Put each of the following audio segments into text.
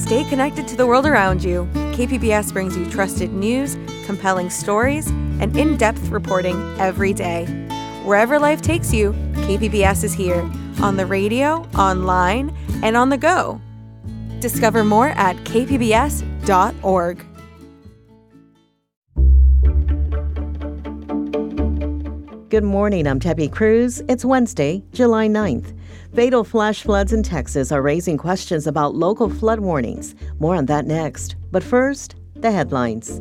Stay connected to the world around you. KPBS brings you trusted news, compelling stories, and in-depth reporting every day. Wherever life takes you, KPBS is here, on the radio, online, and on the go. Discover more at kpbs.org. Good morning, I'm Debbie Cruz. It's Wednesday, July 9th. Fatal flash floods in Texas are raising questions about local flood warnings. More on that next. But first, the headlines.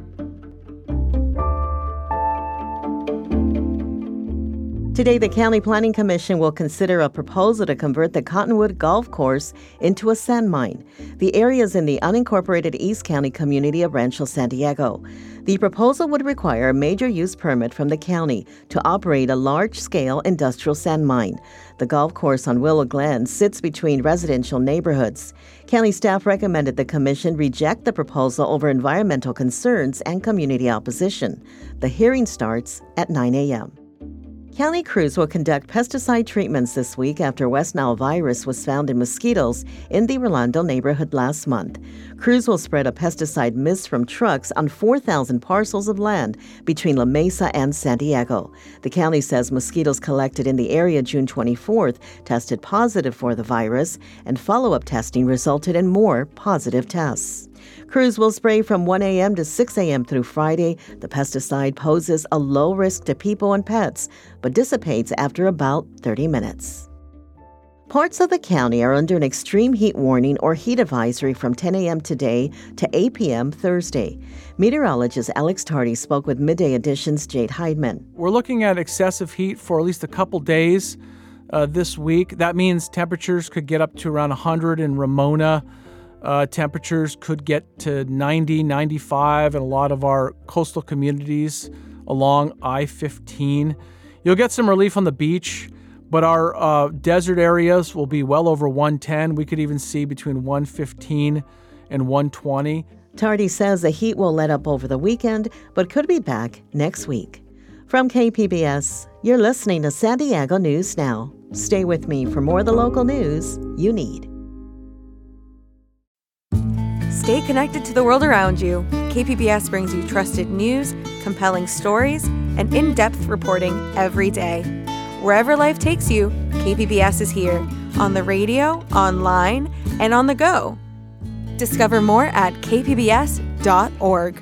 Today, the County Planning Commission will consider a proposal to convert the Cottonwood Golf Course into a sand mine. The area is in the unincorporated East County community of Rancho San Diego. The proposal would require a major use permit from the county to operate a large-scale industrial sand mine. The golf course on Willow Glen sits between residential neighborhoods. County staff recommended the commission reject the proposal over environmental concerns and community opposition. The hearing starts at 9 a.m. County crews will conduct pesticide treatments this week after West Nile virus was found in mosquitoes in the Rolando neighborhood last month. Crews will spread a pesticide mist from trucks on 4,000 parcels of land between La Mesa and San Diego. The county says mosquitoes collected in the area June 24th tested positive for the virus, and follow-up testing resulted in more positive tests. Crews will spray from 1 a.m. to 6 a.m. through Friday. The pesticide poses a low risk to people and pets, but dissipates after about 30 minutes. Parts of the county are under an extreme heat warning or heat advisory from 10 a.m. today to 8 p.m. Thursday. Meteorologist Alex Tardy spoke with Midday Edition's Jade Heidman. We're looking at excessive heat for at least a couple days this week. That means temperatures could get up to around 100 in Ramona. Temperatures could get to 90, 95 in a lot of our coastal communities along I-15. You'll get some relief on the beach, but our desert areas will be well over 110. We could even see between 115 and 120. Tardy says the heat will let up over the weekend, but could be back next week. From KPBS, you're listening to San Diego News Now. Stay with me for more of the local news you need. Stay connected to the world around you. KPBS brings you trusted news, compelling stories, and in-depth reporting every day. Wherever life takes you, KPBS is here, on the radio, online, and on the go. Discover more at kpbs.org.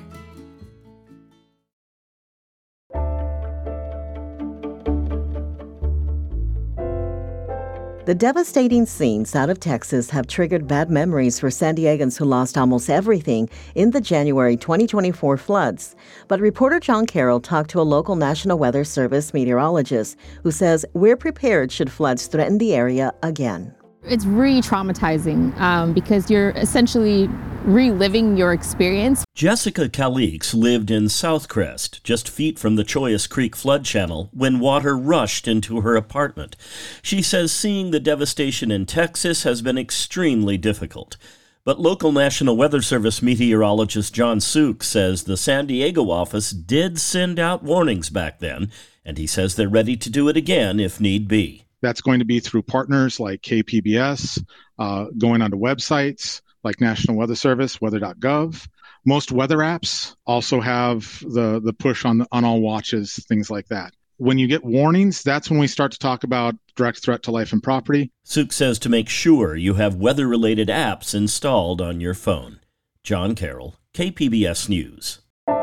The devastating scenes out of Texas have triggered bad memories for San Diegans who lost almost everything in the January 2024 floods. But reporter John Carroll talked to a local National Weather Service meteorologist who says we're prepared should floods threaten the area again. It's re-traumatizing because you're essentially reliving your experience. Jessica Calix lived in Southcrest, just feet from the Chollas Creek flood channel, when water rushed into her apartment. She says seeing the devastation in Texas has been extremely difficult. But local National Weather Service meteorologist John Suk says the San Diego office did send out warnings back then, and he says they're ready to do it again if need be. That's going to be through partners like KPBS, going onto websites like National Weather Service, weather.gov. Most weather apps also have the push on all watches, things like that. When you get warnings, that's when we start to talk about direct threat to life and property. Suk says to make sure you have weather-related apps installed on your phone. John Carroll, KPBS News.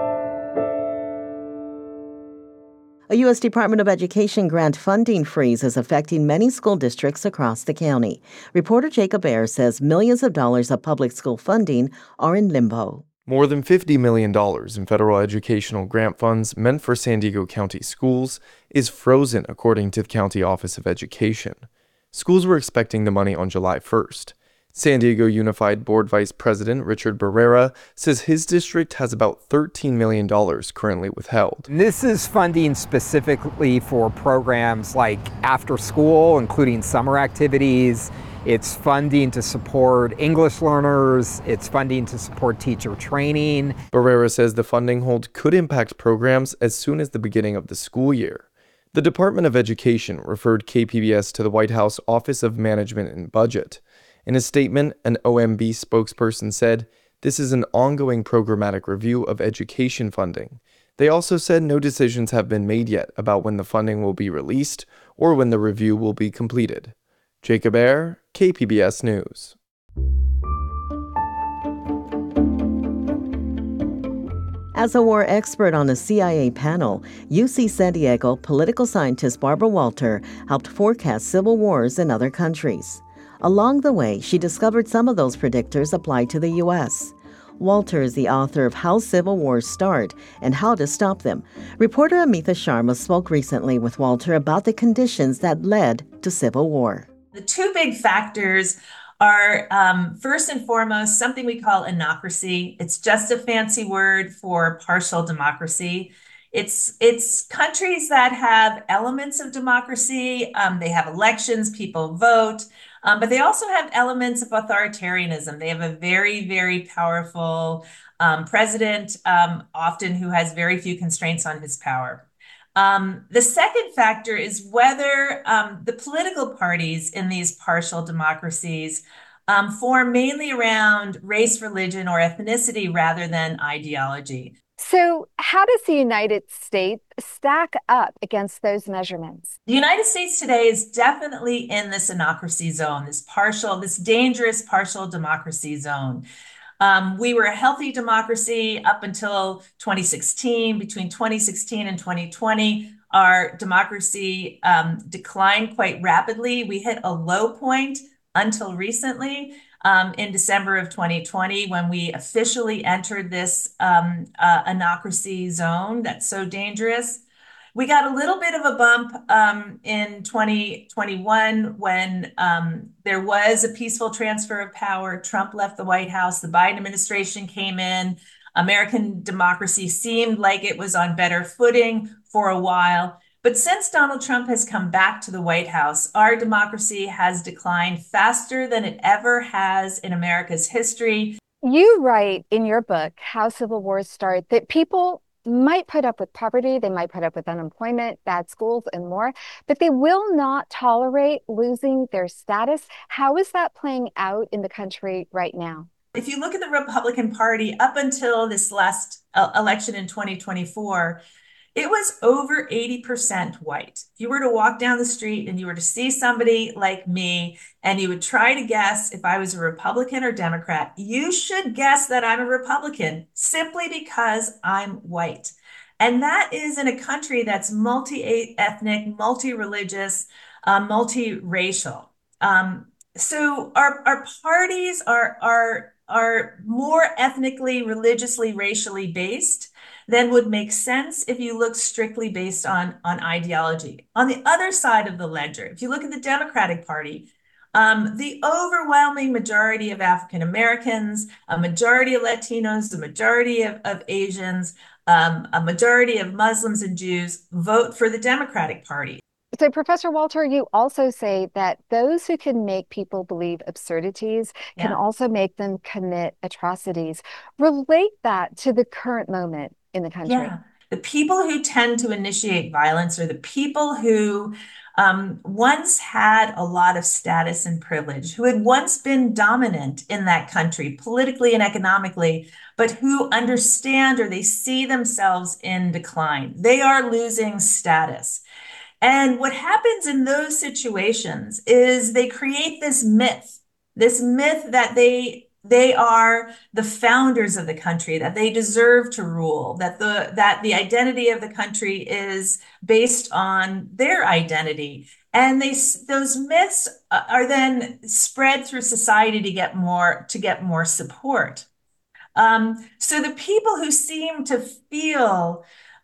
A U.S. Department of Education grant funding freeze is affecting many school districts across the county. Reporter Jacob Ayers says millions of dollars of public school funding are in limbo. More than $50 million in federal educational grant funds meant for San Diego County schools is frozen, according to the County Office of Education. Schools were expecting the money on July 1st. San Diego Unified Board Vice President Richard Barrera says his district has about $13 million currently withheld. This is funding specifically for programs like after school, including summer activities. It's funding to support English learners. It's funding to support teacher training. Barrera says the funding hold could impact programs as soon as the beginning of the school year. The Department of Education referred KPBS to the White House Office of Management and Budget. In a statement, an OMB spokesperson said, "This is an ongoing programmatic review of education funding." They also said no decisions have been made yet about when the funding will be released or when the review will be completed. Jacob Ayer, KPBS News. As a war expert on a CIA panel, UC San Diego political scientist Barbara Walter helped forecast civil wars in other countries. Along the way, she discovered some of those predictors apply to the U.S. Walter is the author of How Civil Wars Start and How to Stop Them. Reporter Amita Sharma spoke recently with Walter about the conditions that led to civil war. The two big factors are, first and foremost, something we call anocracy. It's just a fancy word for partial democracy. It's countries that have elements of democracy. They have elections, people vote, but they also have elements of authoritarianism. They have a very, very powerful president, often who has very few constraints on his power. The second factor is whether the political parties in these partial democracies form mainly around race, religion, or ethnicity rather than ideology. So how does the United States stack up against those measurements? The United States today is definitely in this anocracy zone, this dangerous partial democracy zone. We were a healthy democracy up until 2016. Between 2016 and 2020, our democracy declined quite rapidly. We hit a low point until recently in December of 2020, when we officially entered this anocracy zone that's so dangerous. We got a little bit of a bump in 2021 when there was a peaceful transfer of power. Trump left the White House. The Biden administration came in. American democracy seemed like it was on better footing for a while. But since Donald Trump has come back to the White House, our democracy has declined faster than it ever has in America's history. You write in your book, How Civil Wars Start, that people might put up with poverty, they might put up with unemployment, bad schools, and more, but they will not tolerate losing their status. How is that playing out in the country right now? If you look at the Republican Party up until this last election in 2024, it was over 80% white. If you were to walk down the street and you were to see somebody like me and you would try to guess if I was a Republican or Democrat, you should guess that I'm a Republican simply because I'm white. And that is in a country that's multi-ethnic, multi-religious, multi-racial. So our parties are more ethnically, religiously, racially based than would make sense if you look strictly based on ideology. On the other side of the ledger, if you look at the Democratic Party, the overwhelming majority of African Americans, a majority of Latinos, a majority of Asians, a majority of Muslims and Jews vote for the Democratic Party. So, Professor Walter, you also say that those who can make people believe absurdities can also make them commit atrocities. Relate that to the current moment in the country. Yeah. The people who tend to initiate violence are the people who once had a lot of status and privilege, who had once been dominant in that country politically and economically, but who understand or they see themselves in decline. They are losing status. And what happens in those situations is they create this myth that they are the founders of the country, that they deserve to rule, that the identity of the country is based on their identity. And those myths are then spread through society to get more support. So the people who seem to feel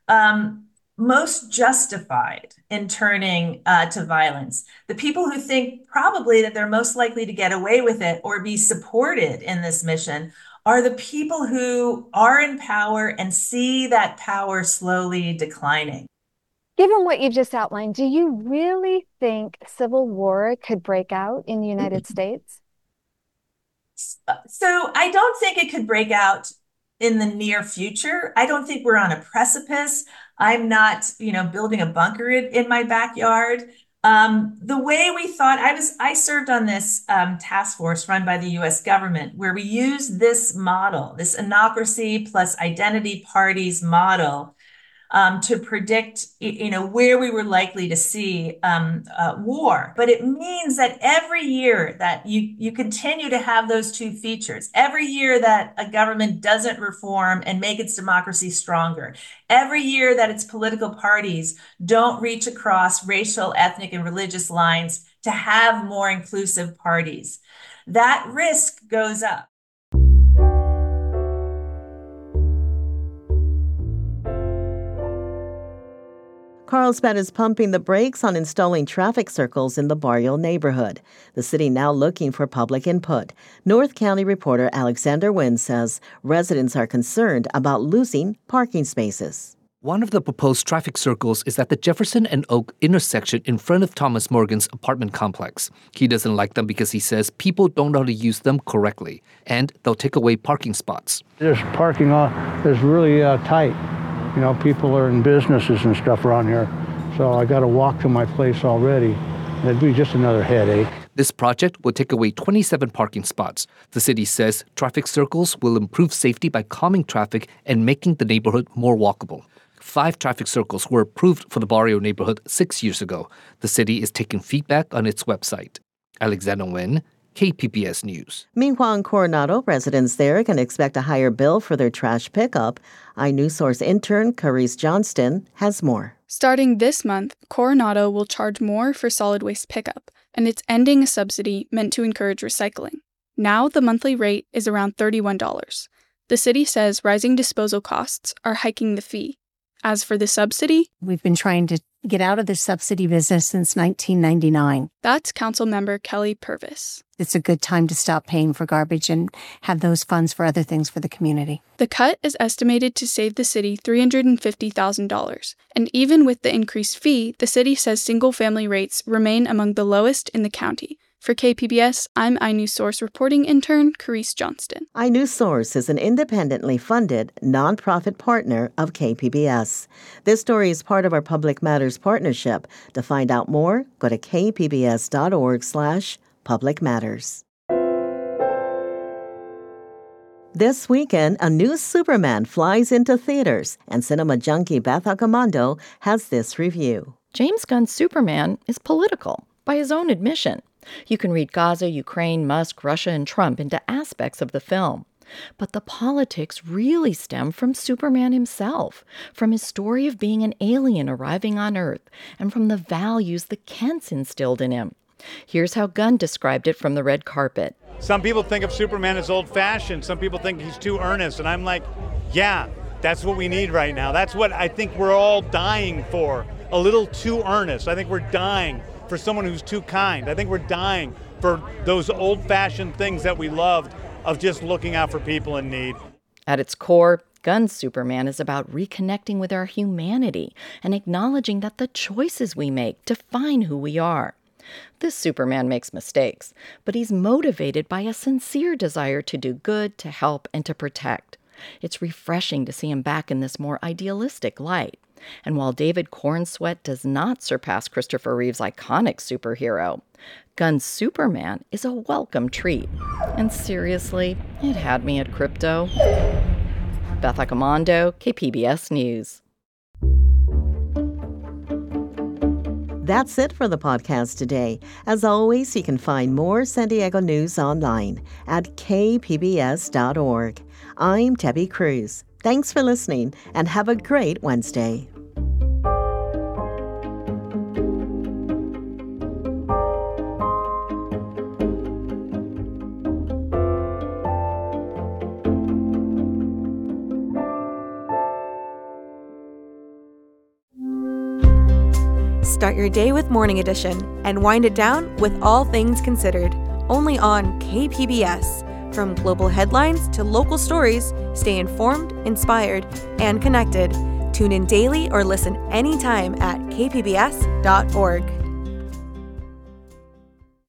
most justified in turning to violence, the people who think probably that they're most likely to get away with it or be supported in this mission, are the people who are in power and see that power slowly declining. Given what you've just outlined, do you really think civil war could break out in the United States? So I don't think it could break out in the near future. I don't think we're on a precipice. I'm not, building a bunker in my backyard. The way we thought, I served on this task force run by the U.S. government, where we used this model, this anocracy plus identity parties model, to predict, where we were likely to see war. But it means that every year that you continue to have those two features, every year that a government doesn't reform and make its democracy stronger, every year that its political parties don't reach across racial, ethnic, and religious lines to have more inclusive parties, that risk goes up. Carlsbad is pumping the brakes on installing traffic circles in the Barrio neighborhood. The city now looking for public input. North County reporter Alexander Nguyen says residents are concerned about losing parking spaces. One of the proposed traffic circles is at the Jefferson and Oak intersection in front of Thomas Morgan's apartment complex. He doesn't like them because he says people don't know how to use them correctly, and they'll take away parking spots. This parking lot is really tight. People are in businesses and stuff around here, so I got to walk to my place already. It'd be just another headache. This project will take away 27 parking spots. The city says traffic circles will improve safety by calming traffic and making the neighborhood more walkable. 5 traffic circles were approved for the Barrio neighborhood 6 years ago. The city is taking feedback on its website. Alexander Nguyen, KPBS News. Meanwhile, in Coronado, residents there can expect a higher bill for their trash pickup. iNewsSource intern Carice Johnston has more. Starting this month, Coronado will charge more for solid waste pickup, and it's ending a subsidy meant to encourage recycling. Now the monthly rate is around $31. The city says rising disposal costs are hiking the fee. As for the subsidy, we've been trying to get out of the subsidy business since 1999. That's Councilmember Kelly Purvis. It's a good time to stop paying for garbage and have those funds for other things for the community. The cut is estimated to save the city $350,000. And even with the increased fee, the city says single-family rates remain among the lowest in the county. For KPBS, I'm iNewsSource reporting intern Carice Johnston. iNewsSource is an independently funded, nonprofit partner of KPBS. This story is part of our Public Matters partnership. To find out more, go to kpbs.org/Public Matters. This weekend, a new Superman flies into theaters, and cinema junkie Beth Accomando has this review. James Gunn's Superman is political, by his own admission. You can read Gaza, Ukraine, Musk, Russia, and Trump into aspects of the film. But the politics really stem from Superman himself, from his story of being an alien arriving on Earth, and from the values the Kents instilled in him. Here's how Gunn described it from the red carpet. Some people think of Superman as old-fashioned. Some people think he's too earnest. And I'm like, yeah, that's what we need right now. That's what I think we're all dying for. A little too earnest. I think we're dying for someone who's too kind. I think we're dying for those old-fashioned things that we loved of just looking out for people in need. At its core, Gunn's Superman is about reconnecting with our humanity and acknowledging that the choices we make define who we are. This Superman makes mistakes, but he's motivated by a sincere desire to do good, to help, and to protect. It's refreshing to see him back in this more idealistic light. And while David Cornsweet does not surpass Christopher Reeve's iconic superhero, Gunn's Superman is a welcome treat. And seriously, it had me at crypto. Beth Accomando, KPBS News. That's it for the podcast today. As always, you can find more San Diego news online at kpbs.org. I'm Debbie Cruz. Thanks for listening and have a great Wednesday. Start your day with Morning Edition and wind it down with All Things Considered, only on KPBS. From global headlines to local stories, stay informed, inspired, and connected. Tune in daily or listen anytime at kpbs.org.